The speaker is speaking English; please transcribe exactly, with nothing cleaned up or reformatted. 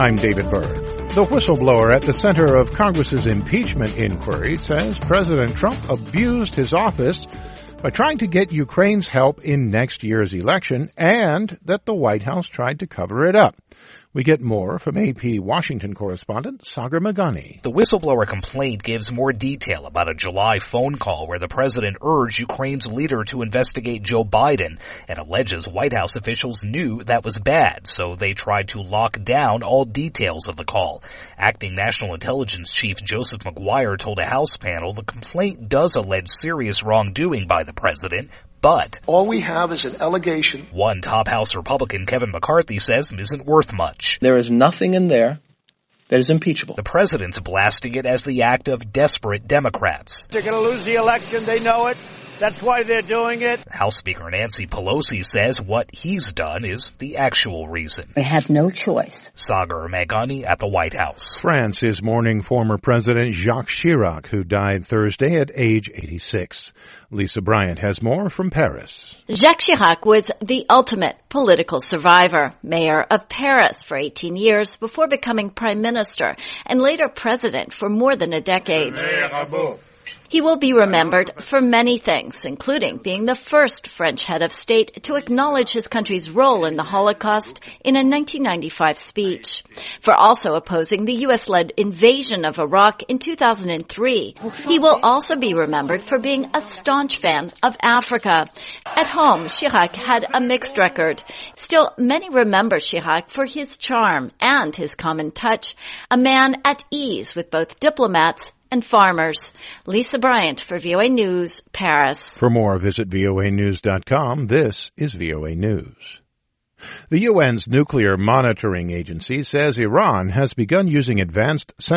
I'm David Burr. The whistleblower at the center of Congress's impeachment inquiry says President Trump abused his office by trying to get Ukraine's help in next year's election, and that the White House tried to cover it up. We get more from A P Washington correspondent Sagar Meghani. The whistleblower complaint gives more detail about a July phone call where the president urged Ukraine's leader to investigate Joe Biden and alleges White House officials knew that was bad, so they tried to lock down all details of the call. Acting National Intelligence Chief Joseph Maguire told a House panel the complaint does allege serious wrongdoing by the president, but all we have is an allegation. One top House Republican, Kevin McCarthy, says isn't worth much. There is nothing in there that is impeachable. The president's blasting it as the act of desperate Democrats. They're going to lose the election. They know it. That's why they're doing it. House Speaker Nancy Pelosi says what he's done is the actual reason. They have no choice. Sagar Meghani at the White House. France is mourning former President Jacques Chirac, who died Thursday at age eighty-six. Lisa Bryant has more from Paris. Jacques Chirac was the ultimate political survivor, mayor of Paris for eighteen years before becoming prime minister and later president for more than a decade. He will be remembered for many things, including being the first French head of state to acknowledge his country's role in the Holocaust in a nineteen ninety-five speech, for also opposing the U S-led invasion of Iraq in two thousand three. He will also be remembered for being a staunch fan of Africa. At home, Chirac had a mixed record. Still, many remember Chirac for his charm and his common touch, a man at ease with both diplomats and farmers. Lisa Bryant for V O A News, Paris. For more, visit V O A news dot com. This is V O A News. The U N's nuclear monitoring agency says Iran has begun using advanced